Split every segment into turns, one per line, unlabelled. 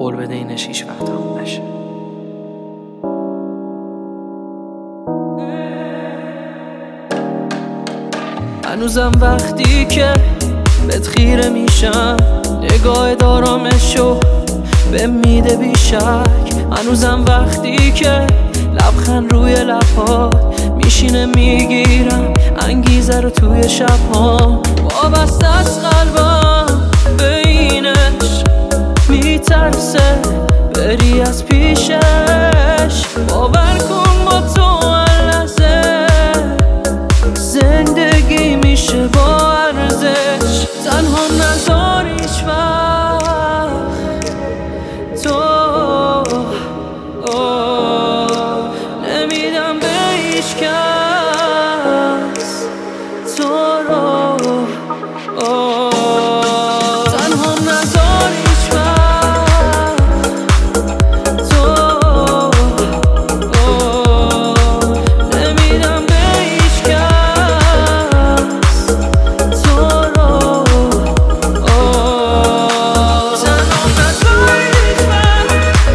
قول بده اینش هیچ وقت تموم نشه. هنوزم وقتی که بهت خیره میشم، نگاه دارامشو به میده بیشک. هنوزم وقتی که لبخند روی لبات میشینه، میگیرم انگیزه رو توی شبها. وابسته از قلبم به اینش، میترسه بری از پیشش. باور کن با تو هر لحظه زندگی میشه با ارزش. تنها نذار هیچ وقت تو نمیدم به هیچ کس تو رو. تنها نذار هیچ وقت تو نمیدم به هیچ کس تو رو. تنها نذار هیچ وقت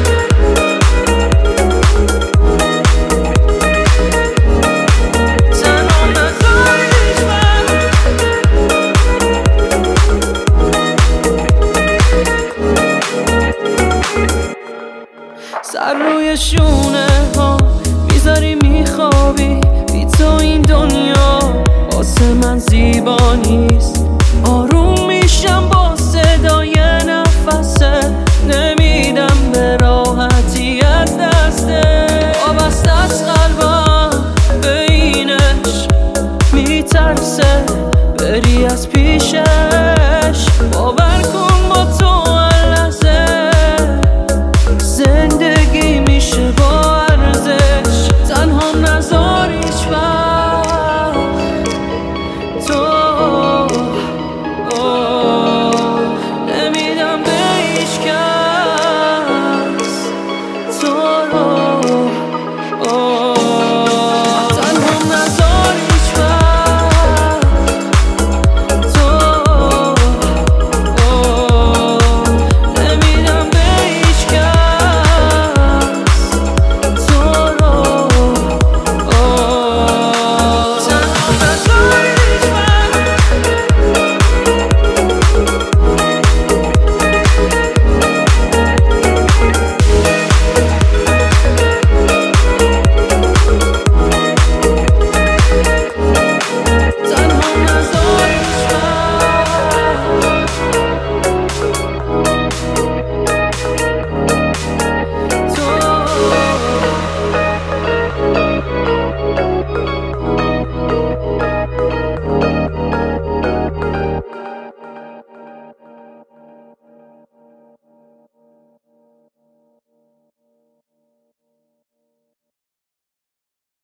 سر روی شونه ها میذاری میخوابی، بی تو این دنیا واسه من زیبا نیست. آروم میشم با صدای نفسه، نمیدم به راحتی از دسته. وابسته از قلبم به اینش، میترسه بری از پیشه.